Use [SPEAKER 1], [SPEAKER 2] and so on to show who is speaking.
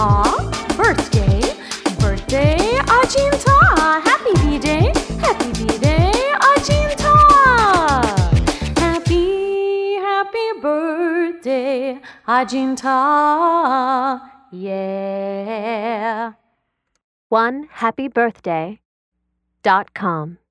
[SPEAKER 1] birthday, birthday Ajinta. Happy B-Day, happy B-Day Ajinta. Happy birthday Ajinta. Yeah.
[SPEAKER 2] OneHappyBirthday.com